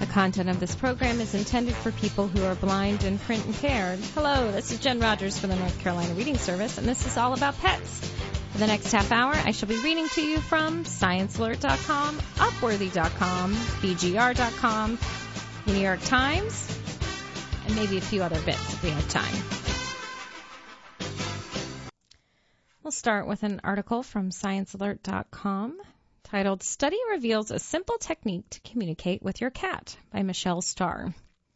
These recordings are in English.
content of this program is intended for people who are blind and print impaired. Hello, this is Jen Rogers for the North Carolina Reading Service, and this is all about pets. For the next half hour, I shall be reading to you from ScienceAlert.com, Upworthy.com, BGR.com, the New York Times, and maybe a few other bits if we have time. We'll start with an article from ScienceAlert.com titled Study Reveals a Simple Technique to Communicate with Your Cat by Michelle Starr.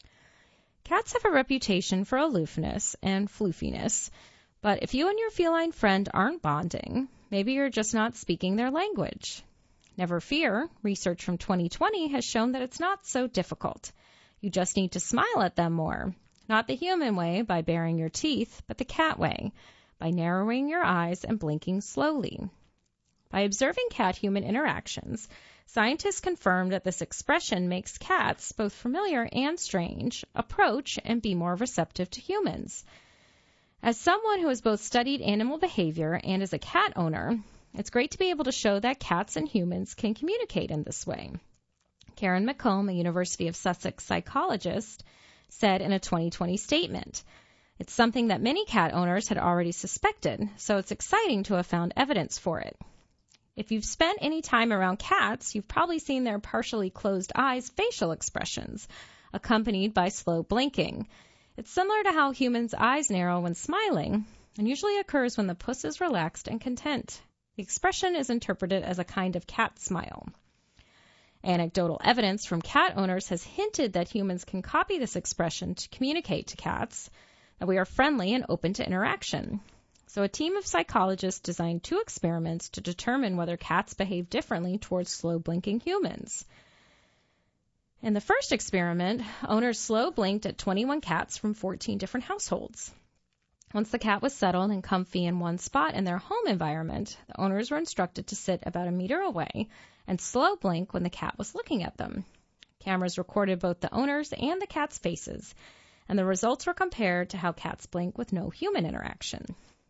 Cats have a reputation for aloofness and floofiness, but if you and your feline friend aren't bonding, maybe you're just not speaking their language. Never fear, research from 2020 has shown that it's not so difficult. You just need to smile at them more, not the human way by baring your teeth, but the cat way, by narrowing your eyes and blinking slowly. By observing cat-human interactions, scientists confirmed that this expression makes cats, both familiar and strange, approach and be more receptive to humans. As someone who has both studied animal behavior and is a cat owner, it's great to be able to show that cats and humans can communicate in this way. Karen McComb, a University of Sussex psychologist, said in a 2020 statement, "It's something that many cat owners had already suspected, so it's exciting to have found evidence for it." If you've spent any time around cats, you've probably seen their partially closed eyes' facial expressions, accompanied by slow blinking. It's similar to how humans' eyes narrow when smiling, and usually occurs when the puss is relaxed and content. The expression is interpreted as a kind of cat smile. Anecdotal evidence from cat owners has hinted that humans can copy this expression to communicate to cats that we are friendly and open to interaction. So a team of psychologists designed 2 experiments to determine whether cats behave differently towards slow blinking humans. In the first experiment, owners slow blinked at 21 cats from 14 different households. Once the cat was settled and comfy in one spot in their home environment, the owners were instructed to sit about a meter away and slow blink when the cat was looking at them. Cameras recorded both the owners and the cats' faces, and the results were compared to how cats blink with no human interaction.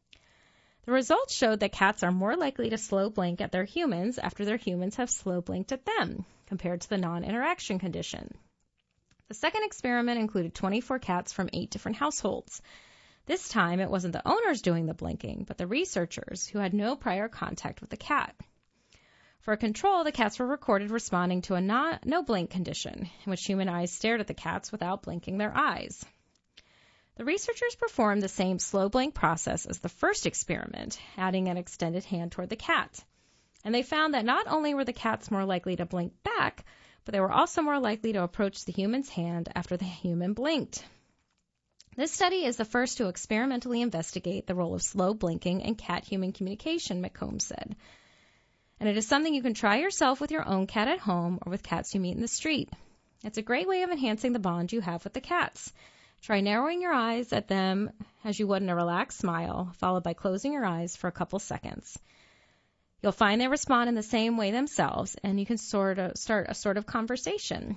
The results showed that cats are more likely to slow blink at their humans after their humans have slow blinked at them, compared to the non-interaction condition. The second experiment included 24 cats from 8 different households. This time, it wasn't the owners doing the blinking, but the researchers, who had no prior contact with the cat. For a control, the cats were recorded responding to a no-blink condition, in which human eyes stared at the cats without blinking their eyes. The researchers performed the same slow blink process as the first experiment, adding an extended hand toward the cat. And they found that not only were the cats more likely to blink back, but they were also more likely to approach the human's hand after the human blinked. This study is the first to experimentally investigate the role of slow blinking in cat-human communication, McComb said. And it is something you can try yourself with your own cat at home or with cats you meet in the street. It's a great way of enhancing the bond you have with the cats. Try narrowing your eyes at them as you would in a relaxed smile, followed by closing your eyes for a couple seconds. You'll find they respond in the same way themselves, and you can start a sort of conversation.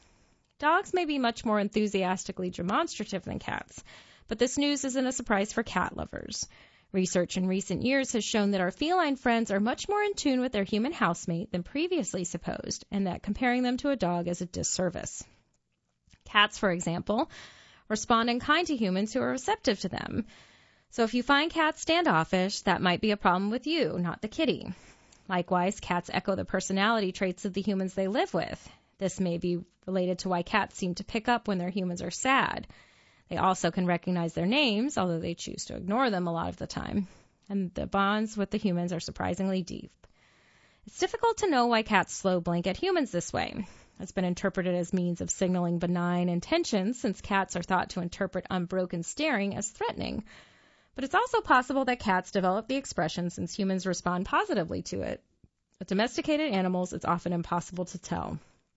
Dogs may be much more enthusiastically demonstrative than cats, but this news isn't a surprise for cat lovers. Research in recent years has shown that our feline friends are much more in tune with their human housemate than previously supposed, and that comparing them to a dog is a disservice. Cats, for example, respond in kind to humans who are receptive to them. So if you find cats standoffish, that might be a problem with you, not the kitty. Likewise, cats echo the personality traits of the humans they live with. This may be related to why cats seem to pick up when their humans are sad. They also can recognize their names, although they choose to ignore them a lot of the time. And the bonds with the humans are surprisingly deep. It's difficult to know why cats slow blink at humans this way. It's been interpreted as means of signaling benign intentions, since cats are thought to interpret unbroken staring as threatening. But it's also possible that cats develop the expression since humans respond positively to it. With domesticated animals, it's often impossible to tell.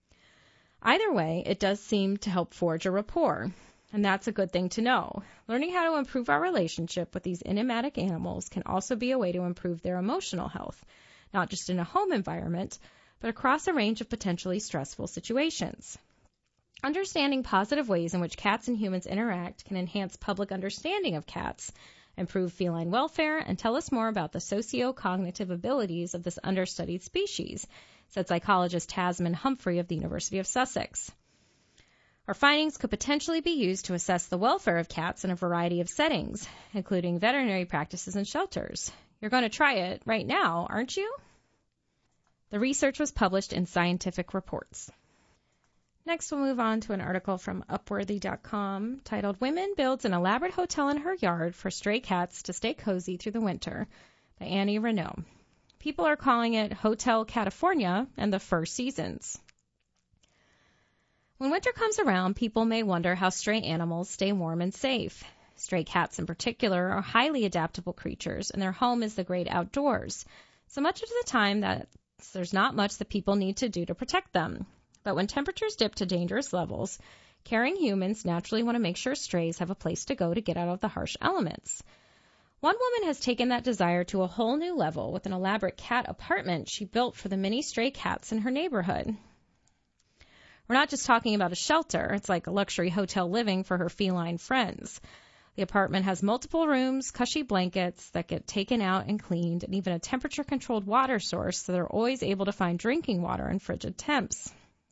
Either way, it does seem to help forge a rapport, and that's a good thing to know. Learning how to improve our relationship with these enigmatic animals can also be a way to improve their emotional health, not just in a home environment, but across a range of potentially stressful situations. Understanding positive ways in which cats and humans interact can enhance public understanding of cats, improve feline welfare, and tell us more about the socio-cognitive abilities of this understudied species, said psychologist Tasman Humphrey of the University of Sussex. Our findings could potentially be used to assess the welfare of cats in a variety of settings, including veterinary practices and shelters. You're going to try it right now, aren't you? The research was published in Scientific Reports. Next, we'll move on to an article from Upworthy.com titled Women Builds an Elaborate Hotel in Her Yard for Stray Cats to Stay Cozy Through the Winter by Annie Renaud. People are calling it Hotel California and the Fur Seasons. When winter comes around, people may wonder how stray animals stay warm and safe. Stray cats in particular are highly adaptable creatures, and their home is the great outdoors. So much of the time that there's not much that people need to do to protect them. But when temperatures dip to dangerous levels, caring humans naturally want to make sure strays have a place to go to get out of the harsh elements. One woman has taken that desire to a whole new level with an elaborate cat apartment she built for the many stray cats in her neighborhood. We're not just talking about a shelter. It's like a luxury hotel living for her feline friends. The apartment has multiple rooms, cushy blankets that get taken out and cleaned, and even a temperature-controlled water source so they're always able to find drinking water in frigid temps.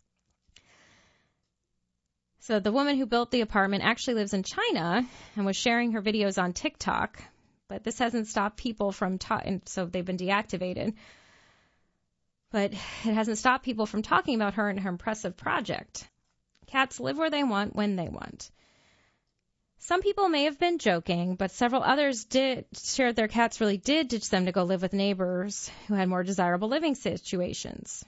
So the woman who built the apartment actually lives in China and was sharing her videos on TikTok, but this hasn't stopped people from so they've been deactivated. But it hasn't stopped people from talking about her and her impressive project. Cats live where they want, when they want. Some people may have been joking, but several others shared their cats really did ditch them to go live with neighbors who had more desirable living situations.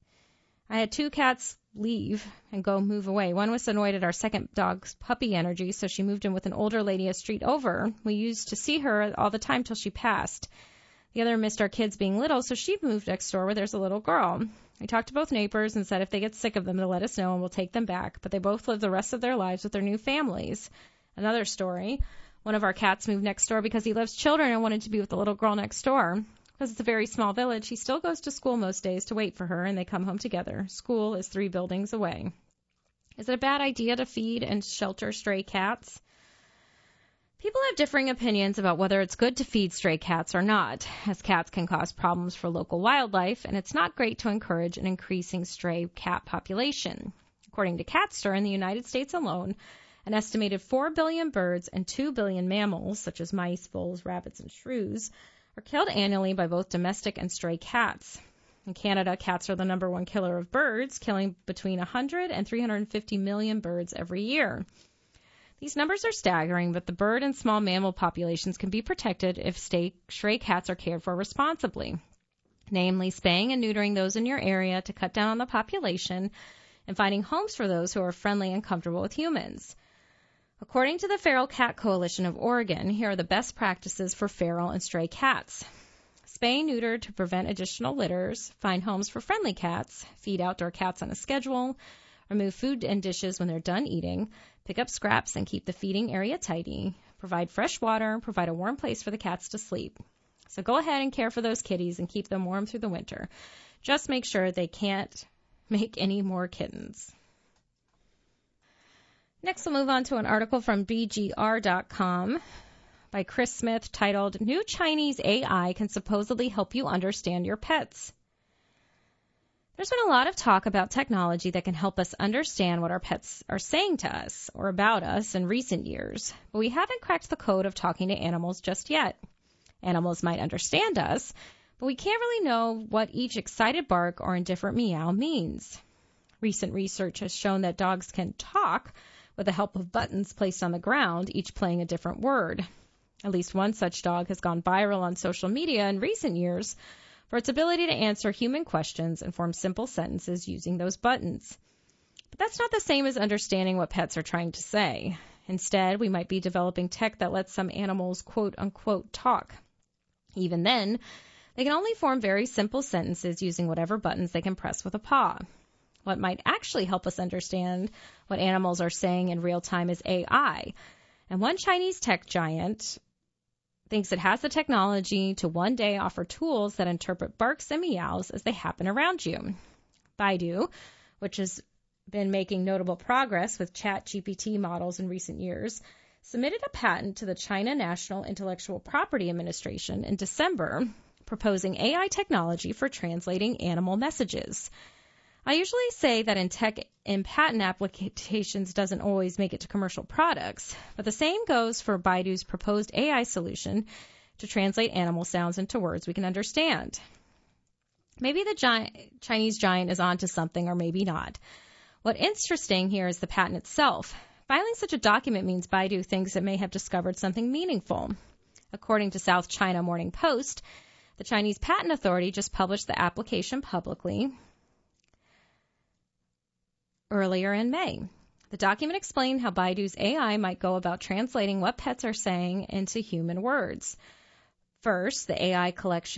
I had 2 cats leave and go move away. One was annoyed at our second dog's puppy energy, so she moved in with an older lady a street over. We used to see her all the time till she passed. The other missed our kids being little, so she moved next door where there's a little girl. I talked to both neighbors and said if they get sick of them to let us know and we'll take them back, but they both live the rest of their lives with their new families. Another story, one of our cats moved next door because he loves children and wanted to be with the little girl next door. Because it's a very small village, he still goes to school most days to wait for her, and they come home together. School is 3 buildings away. Is it a bad idea to feed and shelter stray cats? People have differing opinions about whether it's good to feed stray cats or not, as cats can cause problems for local wildlife, and it's not great to encourage an increasing stray cat population. According to Catster, in the United States alone, an estimated 4 billion birds and 2 billion mammals, such as mice, voles, rabbits, and shrews, are killed annually by both domestic and stray cats. In Canada, cats are the number 1 killer of birds, killing between 100 and 350 million birds every year. These numbers are staggering, but the bird and small mammal populations can be protected if stray cats are cared for responsibly, namely spaying and neutering those in your area to cut down on the population and finding homes for those who are friendly and comfortable with humans. According to the Feral Cat Coalition of Oregon, here are the best practices for feral and stray cats. Spay and neuter to prevent additional litters, find homes for friendly cats, feed outdoor cats on a schedule, remove food and dishes when they're done eating, pick up scraps and keep the feeding area tidy, provide fresh water, provide a warm place for the cats to sleep. So go ahead and care for those kitties and keep them warm through the winter. Just make sure they can't make any more kittens. Next, we'll move on to an article from BGR.com by Chris Smith titled, New Chinese AI Can Supposedly Help You Understand Your Pets. There's been a lot of talk about technology that can help us understand what our pets are saying to us or about us in recent years, but we haven't cracked the code of talking to animals just yet. Animals might understand us, but we can't really know what each excited bark or indifferent meow means. Recent research has shown that dogs can talk with the help of buttons placed on the ground, each playing a different word. At least one such dog has gone viral on social media in recent years for its ability to answer human questions and form simple sentences using those buttons. But that's not the same as understanding what pets are trying to say. Instead, we might be developing tech that lets some animals quote-unquote talk. Even then, they can only form very simple sentences using whatever buttons they can press with a paw. What might actually help us understand what animals are saying in real time is AI. And one Chinese tech giant thinks it has the technology to one day offer tools that interpret barks and meows as they happen around you. Baidu, which has been making notable progress with ChatGPT models in recent years, submitted a patent to the China National Intellectual Property Administration in December, proposing AI technology for translating animal messages. I usually say that in tech and patent applications doesn't always make it to commercial products, but the same goes for Baidu's proposed AI solution to translate animal sounds into words we can understand. Maybe the Chinese giant is onto something, or maybe not. What's interesting here is the patent itself. Filing such a document means Baidu thinks it may have discovered something meaningful. According to South China Morning Post, the Chinese Patent Authority just published the application publicly earlier in May. The document explained how Baidu's AI might go about translating what pets are saying into human words. First, the AI collects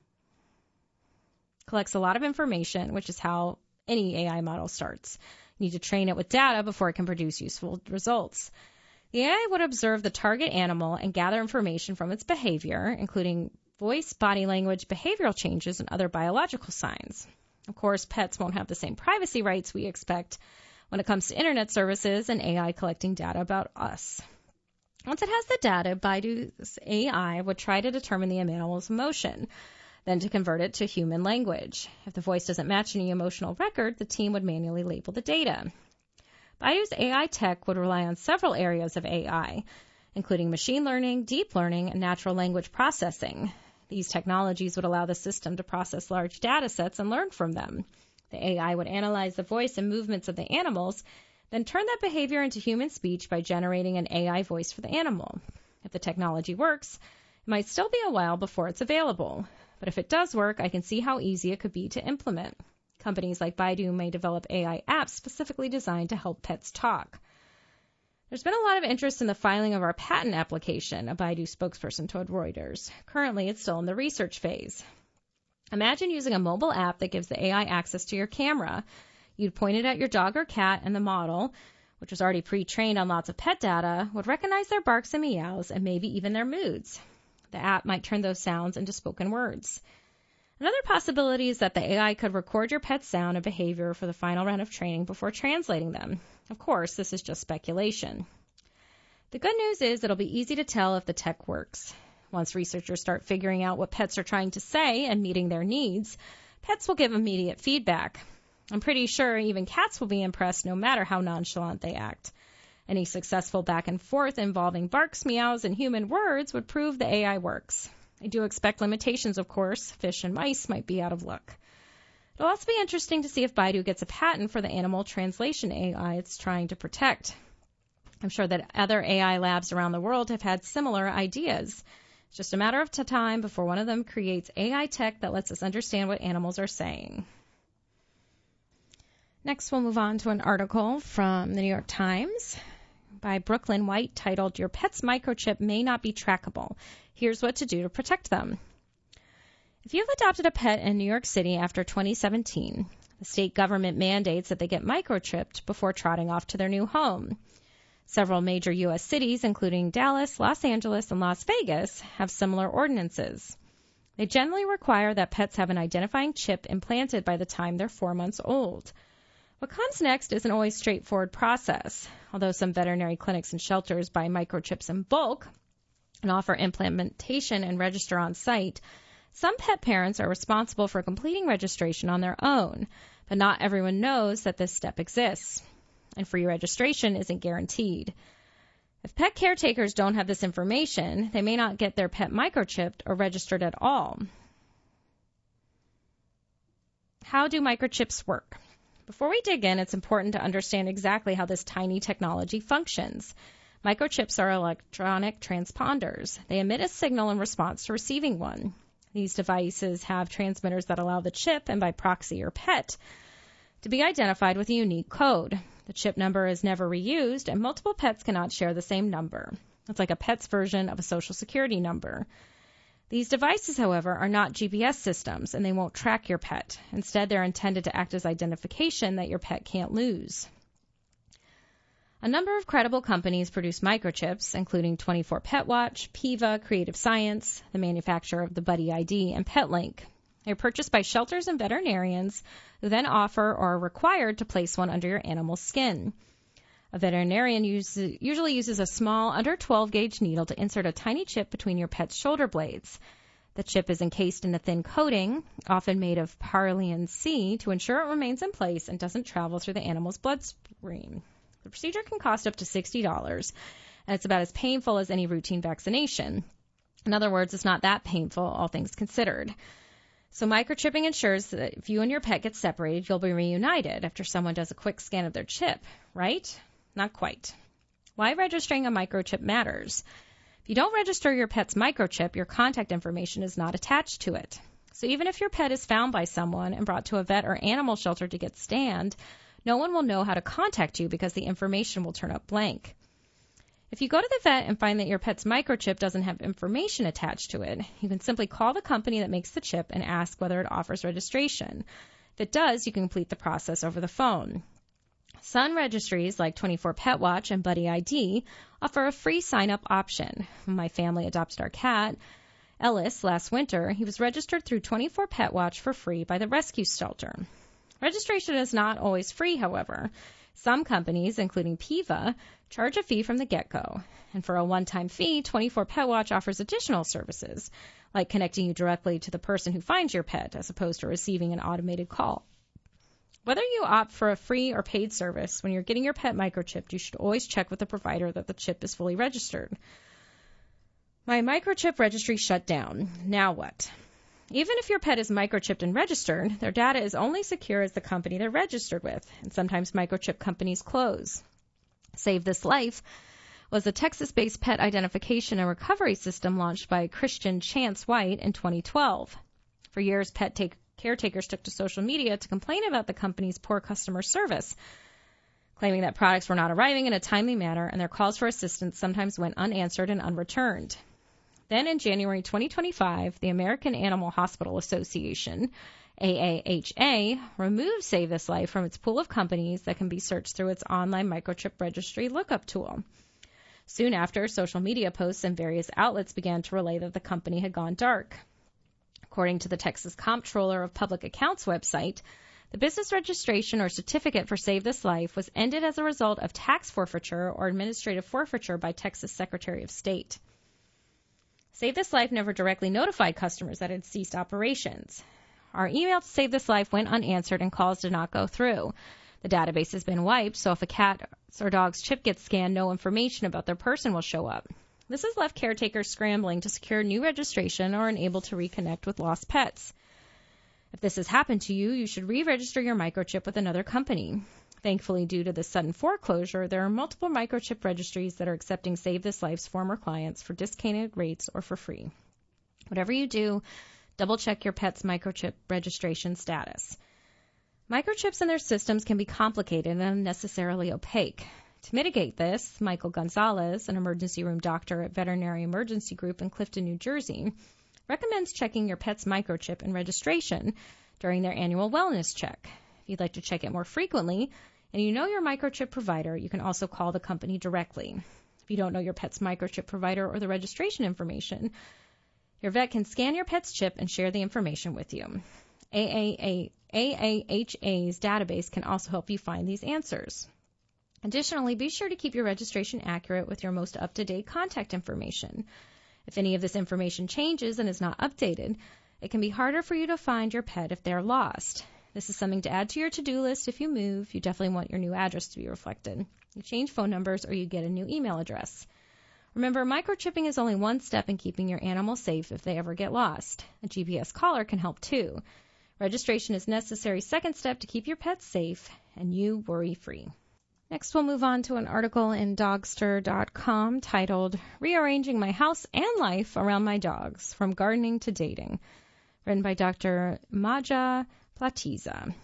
a lot of information, which is how any AI model starts. You need to train it with data before it can produce useful results. The AI would observe the target animal and gather information from its behavior, including voice, body language, behavioral changes, and other biological signs. Of course, pets won't have the same privacy rights we expect when it comes to internet services and AI collecting data about us. Once it has the data, Baidu's AI would try to determine the animal's emotion, then to convert it to human language. If the voice doesn't match any emotional record, the team would manually label the data. Baidu's AI tech would rely on several areas of AI, including machine learning, deep learning, and natural language processing. These technologies would allow the system to process large data sets and learn from them. The AI would analyze the voice and movements of the animals, then turn that behavior into human speech by generating an AI voice for the animal. If the technology works, it might still be a while before it's available. But if it does work, I can see how easy it could be to implement. Companies like Baidu may develop AI apps specifically designed to help pets talk. There's been a lot of interest in the filing of our patent application, a Baidu spokesperson told Reuters. Currently, it's still in the research phase. Imagine using a mobile app that gives the AI access to your camera. You'd point it at your dog or cat, and the model, which was already pre-trained on lots of pet data, would recognize their barks and meows and maybe even their moods. The app might turn those sounds into spoken words. Another possibility is that the AI could record your pet's sound and behavior for the final round of training before translating them. Of course, this is just speculation. The good news is it'll be easy to tell if the tech works. Once researchers start figuring out what pets are trying to say and meeting their needs, pets will give immediate feedback. I'm pretty sure even cats will be impressed no matter how nonchalant they act. Any successful back and forth involving barks, meows, and human words would prove the AI works. I do expect limitations, of course. Fish and mice might be out of luck. It'll also be interesting to see if Baidu gets a patent for the animal translation AI it's trying to protect. I'm sure that other AI labs around the world have had similar ideas. It's just a matter of time before one of them creates AI tech that lets us understand what animals are saying. Next, we'll move on to an article from the New York Times by Brooklyn White titled, "Your Pet's Microchip May Not Be Trackable. Here's What to Do to Protect Them." If you've adopted a pet in New York City after 2017, the state government mandates that they get microchipped before trotting off to their new home. Several major U.S. cities, including Dallas, Los Angeles, and Las Vegas, have similar ordinances. They generally require that pets have an identifying chip implanted by the time they're 4 months old. What comes next isn't always a straightforward process. Although some veterinary clinics and shelters buy microchips in bulk and offer implementation and register on site, some pet parents are responsible for completing registration on their own, but not everyone knows that this step exists, and free registration isn't guaranteed. If pet caretakers don't have this information, they may not get their pet microchipped or registered at all. How do microchips work? Before we dig in, it's important to understand exactly how this tiny technology functions. Microchips are electronic transponders. They emit a signal in response to receiving one. These devices have transmitters that allow the chip, and by proxy your pet, to be identified with a unique code. The chip number is never reused, and multiple pets cannot share the same number. It's like a pet's version of a social security number. These devices, however, are not GPS systems, and they won't track your pet. Instead, they're intended to act as identification that your pet can't lose. A number of credible companies produce microchips, including 24 Pet Watch, Piva, Creative Science, the manufacturer of the Buddy ID, and PetLink. They're purchased by shelters and veterinarians who then offer or are required to place one under your animal's skin. A veterinarian usually uses a small, under 12-gauge needle to insert a tiny chip between your pet's shoulder blades. The chip is encased in a thin coating, often made of Parylene C, to ensure it remains in place and doesn't travel through the animal's bloodstream. The procedure can cost up to $60, and it's about as painful as any routine vaccination. In other words, it's not that painful, all things considered. So microchipping ensures that if you and your pet get separated, you'll be reunited after someone does a quick scan of their chip, right? Not quite. Why registering a microchip matters. If you don't register your pet's microchip, your contact information is not attached to it. So even if your pet is found by someone and brought to a vet or animal shelter to get scanned, no one will know how to contact you because the information will turn up blank. If you go to the vet and find that your pet's microchip doesn't have information attached to it, you can simply call the company that makes the chip and ask whether it offers registration. If it does, you can complete the process over the phone. Some registries, like 24 Pet Watch and Buddy ID, offer a free sign-up option. When my family adopted our cat, Ellis, last winter, he was registered through 24 Pet Watch for free by the rescue shelter. Registration is not always free, however. Some companies, including PIVA, charge a fee from the get-go. And for a one-time fee, 24 Pet Watch offers additional services, like connecting you directly to the person who finds your pet, as opposed to receiving an automated call. Whether you opt for a free or paid service, when you're getting your pet microchipped, you should always check with the provider that the chip is fully registered. My microchip registry shut down. Now what? Even if your pet is microchipped and registered, their data is only secure as the company they're registered with, and sometimes microchip companies close. Save This Life was a Texas-based pet identification and recovery system launched by Christian Chance White in 2012. For years, caretakers took to social media to complain about the company's poor customer service, claiming that products were not arriving in a timely manner and their calls for assistance sometimes went unanswered and unreturned. Then in January 2025, the American Animal Hospital Association, AAHA, removed Save This Life from its pool of companies that can be searched through its online microchip registry lookup tool. Soon after, social media posts and various outlets began to relay that the company had gone dark. According to the Texas Comptroller of Public Accounts website, the business registration or certificate for Save This Life was ended as a result of tax forfeiture or administrative forfeiture by Texas Secretary of State. Save This Life never directly notified customers that it had ceased operations. Our email to Save This Life went unanswered and calls did not go through. The database has been wiped, so if a cat or dog's chip gets scanned, no information about their person will show up. This has left caretakers scrambling to secure new registration or unable to reconnect with lost pets. If this has happened to you, you should re-register your microchip with another company. Thankfully, due to the sudden foreclosure, there are multiple microchip registries that are accepting Save This Life's former clients for discounted rates or for free. Whatever you do, double-check your pet's microchip registration status. Microchips and their systems can be complicated and unnecessarily opaque. To mitigate this, Michael Gonzalez, an emergency room doctor at Veterinary Emergency Group in Clifton, New Jersey, recommends checking your pet's microchip and registration during their annual wellness check. If you'd like to check it more frequently and you know your microchip provider, you can also call the company directly. If you don't know your pet's microchip provider or the registration information, your vet can scan your pet's chip and share the information with you. AAHA's database can also help you find these answers. Additionally, be sure to keep your registration accurate with your most up-to-date contact information. If any of this information changes and is not updated, it can be harder for you to find your pet if they're lost. This is something to add to your to-do list. If you move, you definitely want your new address to be reflected. You change phone numbers or you get a new email address. Remember, microchipping is only one step in keeping your animal safe if they ever get lost. A GPS collar can help too. Registration is a necessary second step to keep your pets safe and you worry-free. Next, we'll move on to an article in Dogster.com titled, Rearranging My House and Life Around My Dogs, From Gardening to Dating, written by Dr. Maja Platiza.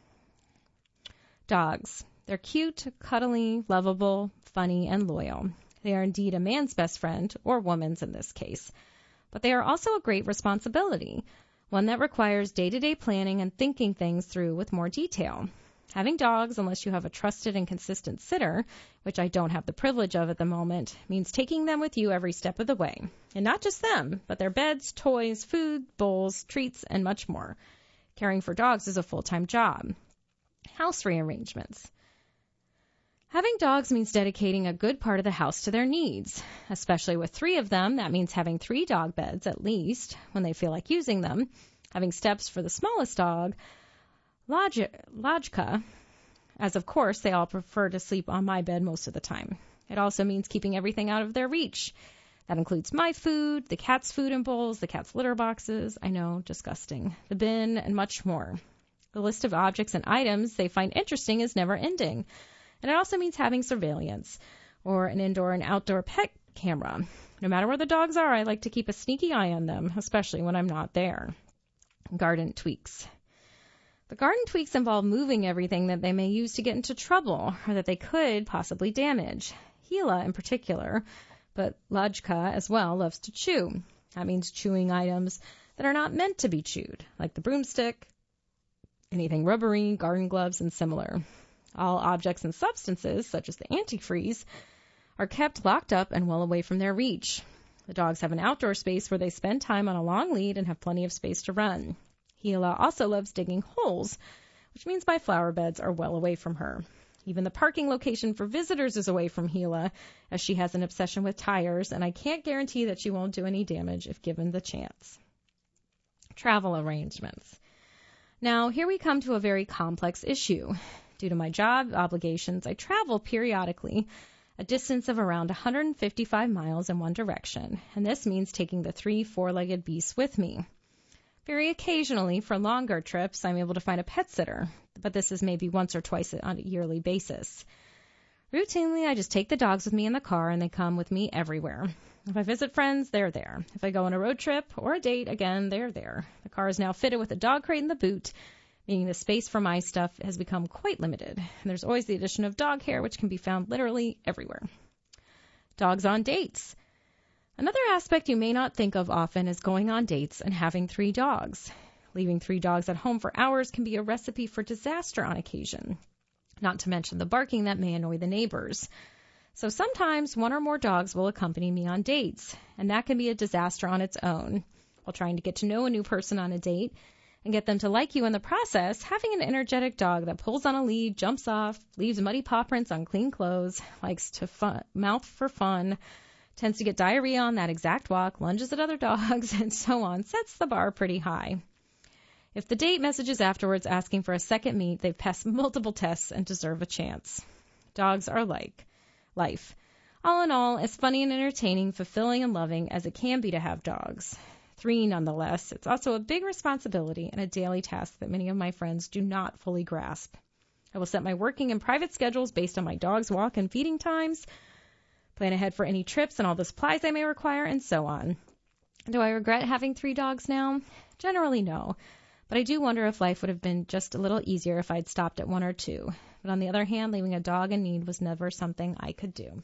Dogs. They're cute, cuddly, lovable, funny, and loyal. They are indeed a man's best friend, or woman's in this case. But they are also a great responsibility, one that requires day-to-day planning and thinking things through with more detail. Having dogs, unless you have a trusted and consistent sitter, which I don't have the privilege of at the moment, means taking them with you every step of the way. And not just them, but their beds, toys, food, bowls, treats, and much more. Caring for dogs is a full-time job. House rearrangements. Having dogs means dedicating a good part of the house to their needs, especially with 3 of them. That means having 3 dog beds at least when they feel like using them, having steps for the smallest dog, Lajka, as of course they all prefer to sleep on my bed most of the time. It also means keeping everything out of their reach. That includes my food, the cat's food in bowls, the cat's litter boxes, I know, disgusting, the bin, and much more. The list of objects and items they find interesting is never ending. And it also means having surveillance, or an indoor and outdoor pet camera. No matter where the dogs are, I like to keep a sneaky eye on them, especially when I'm not there. Garden tweaks. The garden tweaks involve moving everything that they may use to get into trouble, or that they could possibly damage. Gila in particular, but Lajka as well, loves to chew. That means chewing items that are not meant to be chewed, like the broomstick, anything rubbery, garden gloves, and similar. All objects and substances, such as the antifreeze, are kept locked up and well away from their reach. The dogs have an outdoor space where they spend time on a long lead and have plenty of space to run. Gila also loves digging holes, which means my flower beds are well away from her. Even the parking location for visitors is away from Gila, as she has an obsession with tires, and I can't guarantee that she won't do any damage if given the chance. Travel arrangements. Now, here we come to a very complex issue. Due to my job obligations, I travel periodically a distance of around 155 miles in one direction, and this means taking the 3 four-legged beasts with me. Very occasionally, for longer trips, I'm able to find a pet sitter, but this is maybe once or twice on a yearly basis. Routinely, I just take the dogs with me in the car, and they come with me everywhere. If I visit friends, they're there. If I go on a road trip or a date, again, they're there. The car is now fitted with a dog crate in the boot, meaning the space for my stuff has become quite limited. And there's always the addition of dog hair, which can be found literally everywhere. Dogs on dates. Another aspect you may not think of often is going on dates and having 3 dogs. Leaving 3 dogs at home for hours can be a recipe for disaster on occasion, not to mention the barking that may annoy the neighbors. So sometimes 1 or more dogs will accompany me on dates, and that can be a disaster on its own. While trying to get to know a new person on a date and get them to like you in the process, having an energetic dog that pulls on a lead, jumps off, leaves muddy paw prints on clean clothes, likes to mouth for fun, tends to get diarrhea on that exact walk, lunges at other dogs, and so on, sets the bar pretty high. If the date messages afterwards asking for a second meet, they've passed multiple tests and deserve a chance. Dogs are like life. All in all, as funny and entertaining, fulfilling and loving as it can be to have dogs. 3 nonetheless, it's also a big responsibility and a daily task that many of my friends do not fully grasp. I will set my working and private schedules based on my dog's walk and feeding times, plan ahead for any trips and all the supplies I may require, and so on. Do I regret having 3 dogs now? Generally, no. But I do wonder if life would have been just a little easier if I'd stopped at 1 or 2. But on the other hand, leaving a dog in need was never something I could do.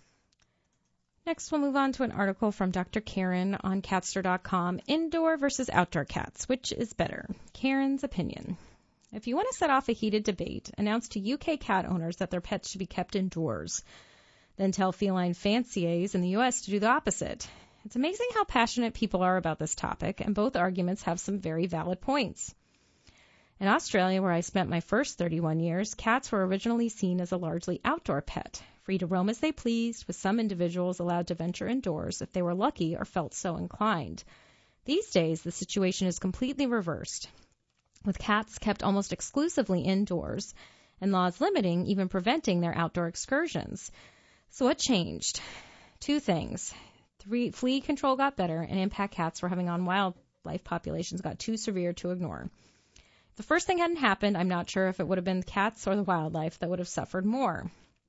Next, we'll move on to an article from Dr. Karen on Catster.com, Indoor versus Outdoor Cats. Which is better? Karen's opinion. If you want to set off a heated debate, announce to UK cat owners that their pets should be kept indoors. Then tell feline fanciers in the U.S. to do the opposite. It's amazing how passionate people are about this topic, and both arguments have some very valid points. In Australia, where I spent my first 31 years, cats were originally seen as a largely outdoor pet, free to roam as they pleased, with some individuals allowed to venture indoors if they were lucky or felt so inclined. These days, the situation is completely reversed, with cats kept almost exclusively indoors, and laws limiting, even preventing their outdoor excursions. So what changed? 2 things. Flea control got better, and impact cats were having on wildlife populations got too severe to ignore. If the first thing hadn't happened, I'm not sure if it would have been the cats or the wildlife that would have suffered more.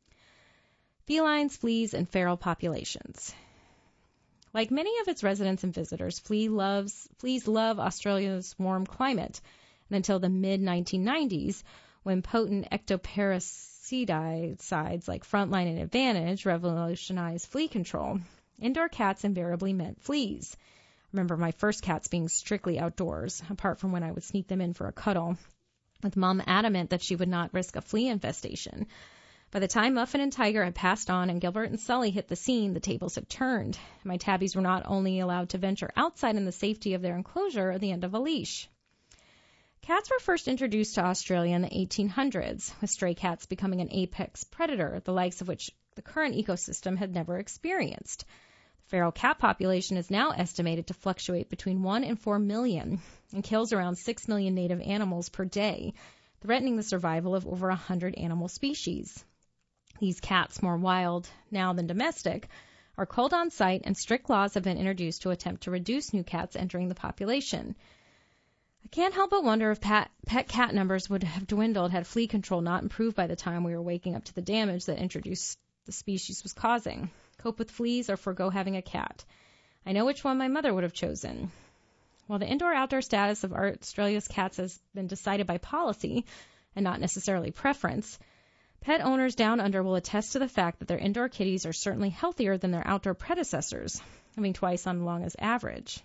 Felines, fleas, and feral populations. Like many of its residents and visitors, fleas love Australia's warm climate, and until the mid-1990s, when potent ectoparasiticides like Frontline and Advantage revolutionized flea control, indoor cats invariably meant fleas. I remember my first cats being strictly outdoors, apart from when I would sneak them in for a cuddle, with Mom adamant that she would not risk a flea infestation. By the time Muffin and Tiger had passed on and Gilbert and Sully hit the scene, the tables had turned. My tabbies were not only allowed to venture outside in the safety of their enclosure at the end of a leash. Cats were first introduced to Australia in the 1800s, with stray cats becoming an apex predator, the likes of which the current ecosystem had never experienced. The feral cat population is now estimated to fluctuate between 1 and 4 million and kills around 6 million native animals per day, threatening the survival of over 100 animal species. These cats, more wild now than domestic, are culled on sight, and strict laws have been introduced to attempt to reduce new cats entering the population. I can't help but wonder if pet cat numbers would have dwindled had flea control not improved by the time we were waking up to the damage that introduced the species was causing. Cope with fleas or forgo having a cat. I know which one my mother would have chosen. While the indoor-outdoor status of Australia's cats has been decided by policy and not necessarily preference, pet owners down under will attest to the fact that their indoor kitties are certainly healthier than their outdoor predecessors, having twice on long as average.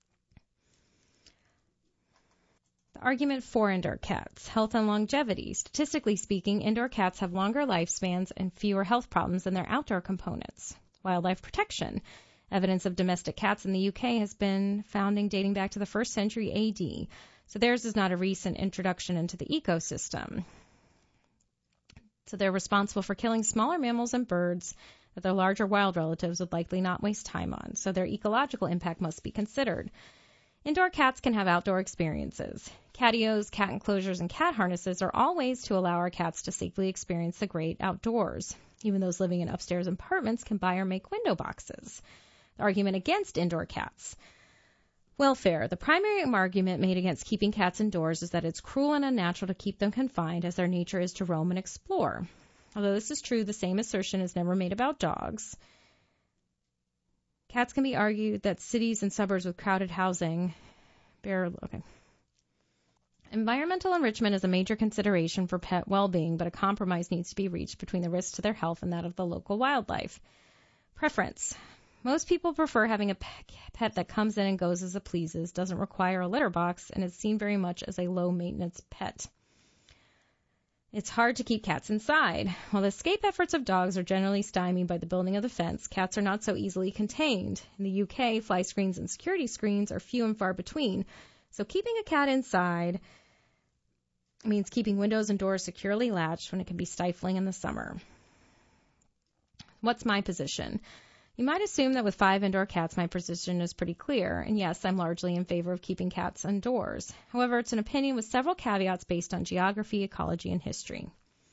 The argument for indoor cats, health and longevity. Statistically speaking, indoor cats have longer lifespans and fewer health problems than their outdoor components. Wildlife protection. Evidence of domestic cats in the UK has been found dating back to the 1st century AD, so theirs is not a recent introduction into the ecosystem. So they're responsible for killing smaller mammals and birds that their larger wild relatives would likely not waste time on, so their ecological impact must be considered. Indoor cats can have outdoor experiences. Catios, cat enclosures, and cat harnesses are all ways to allow our cats to safely experience the great outdoors. Even those living in upstairs apartments can buy or make window boxes. The argument against indoor cats. Welfare. The primary argument made against keeping cats indoors is that it's cruel and unnatural to keep them confined, as their nature is to roam and explore. Although this is true, the same assertion is never made about dogs. Cats can be argued that cities and suburbs with crowded housing Environmental enrichment is a major consideration for pet well-being, but a compromise needs to be reached between the risks to their health and that of the local wildlife. Preference. Most people prefer having a pet that comes in and goes as it pleases, doesn't require a litter box, and is seen very much as a low-maintenance pet. It's hard to keep cats inside. While the escape efforts of dogs are generally stymied by the building of the fence, cats are not so easily contained. In the UK, fly screens and security screens are few and far between, so keeping a cat inside means keeping windows and doors securely latched when it can be stifling in the summer. What's my position? You might assume that with 5 indoor cats, my position is pretty clear, and yes, I'm largely in favor of keeping cats indoors. However, it's an opinion with several caveats based on geography, ecology, and history.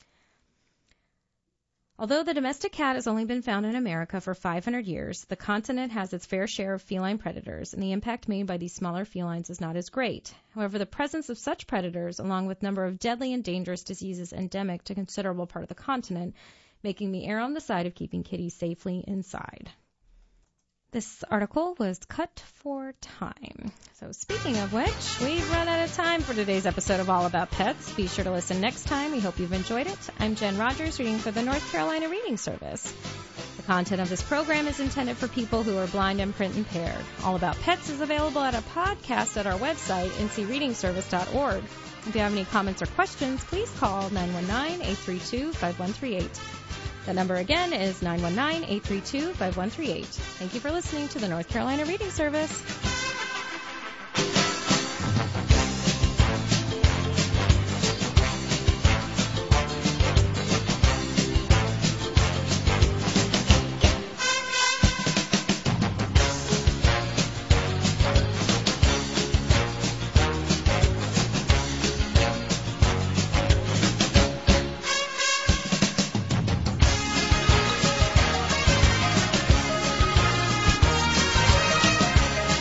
Although the domestic cat has only been found in America for 500 years, the continent has its fair share of feline predators, and the impact made by these smaller felines is not as great. However, the presence of such predators, along with a number of deadly and dangerous diseases endemic to a considerable part of the continent, making me err on the side of keeping kitties safely inside. This article was cut for time. So speaking of which, we've run out of time for today's episode of All About Pets. Be sure to listen next time. We hope you've enjoyed it. I'm Jen Rogers, reading for the North Carolina Reading Service. The content of this program is intended for people who are blind and print impaired. All About Pets is available at a podcast at our website, ncreadingservice.org. If you have any comments or questions, please call 919-832-5138. The number again is 919-832-5138. Thank you for listening to the North Carolina Reading Service.